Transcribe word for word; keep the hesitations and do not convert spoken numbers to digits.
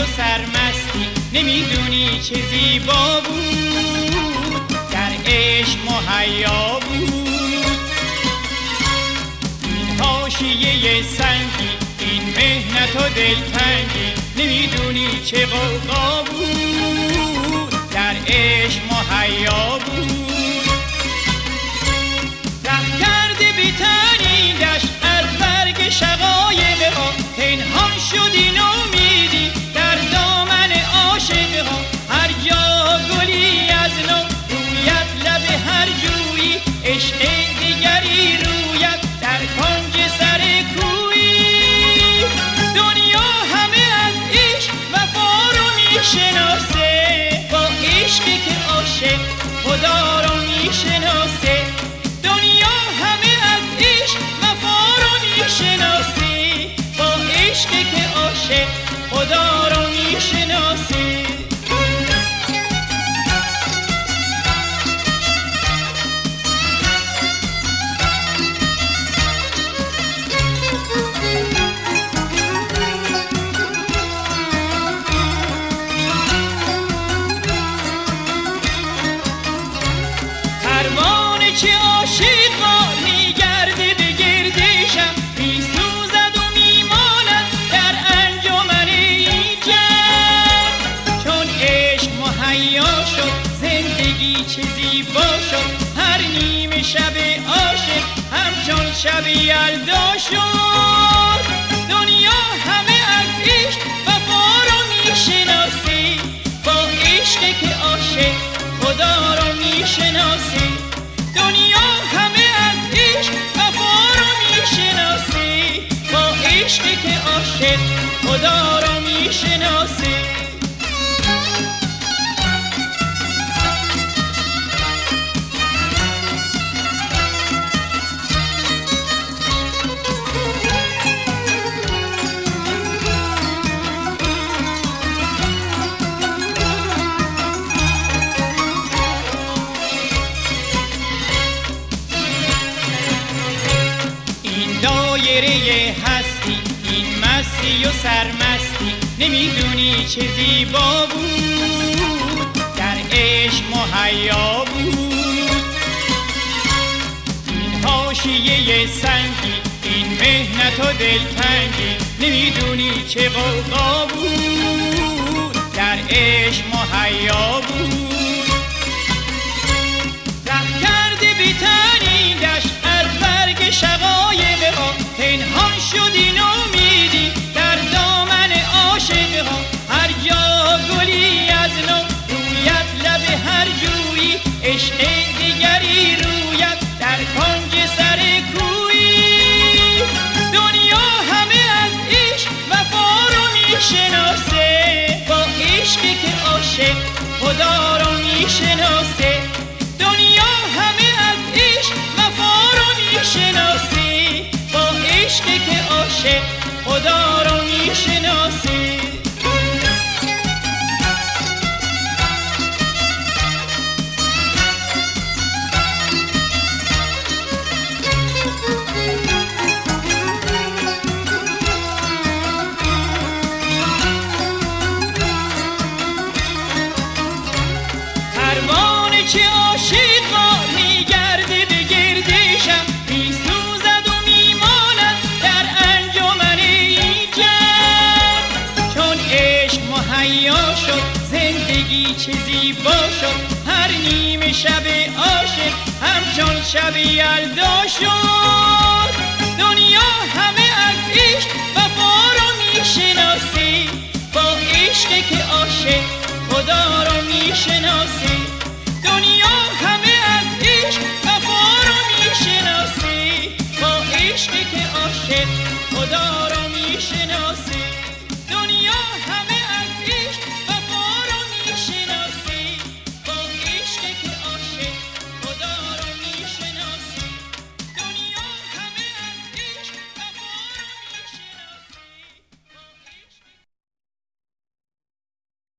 سرمستی نمیدونی چه زیبا بود، در عشق مهیا بود. این حاشیه سنگی، این مهنت و دلتنگی نمیدونی چه غوغا بود، در عشق مهیا بود. ره کرده به تنیدش از برگ شقایق ها، پنهان شدی نومیدی در دامن عاشق ها. هر جا گلی از نو رویت، لب هر جویی عشق دیگری رویت در کنج سر کویی. دنیا همه از عشق وفا رو میشناسه، با عشقی که عاشق خدا رو میشناسه. دنیا همه از عشق وفا رو میشناسه، با عشقی که عاشق خدا رو میشناسه. پروانه چه عاشقا میگرده به گردشم، میسوزد و میماند در انجمن این جمع. چون عشق مهیا شد زندگی چه زیبا شد، هر نیمه شب عاشق همچون شب یلدا شد. دنیا همه از عشق وفا رو میشناسه، با عشقی که عاشق خدا رو میشناسه. دنیا همه از عشق وفا رو میشناسه، با عشقی که عاشق خدا رو میشناسه. دایره هستی، این مستی و سرمستی نمیدونی چه زیبا بود، در عشق مهیا بود. این حاشیه سنگی، این مهنت و دلتنگی نمیدونی چه غوغا بود، در عشق مهیا بود. ره کرده به تنیدش از برگ شقایق ها، پنهان شدی نومیدی در دامن عاشق ها. هر جا گلی از نو رویت، لب هر جویی عشق دیگری رویت در کنج سر کویی. دنیا همه از عشق وفا رو میشناسه، با عشقی که عاشق خدا رو میشناسه. دنیا همه از عشق وفا رو میشناسه، با عشقی که عاشق خدا رو میشناسه. پروانه چه عاشقا میگرده به گردشم، میسوزد و میماند در انجمن این جمع. چون عشق مهیا شد زندگی چه زیبا شد، هر نیمه شب عاشق همچون شب یلدا شد. دنیا همه از عشق وفا رو میشناسه، با عشقی که عاشق خدا رو میشناسه. دنیا همه از عشق وفا رو میشناسه، با عشقی که عاشق خدا رو میشناسه.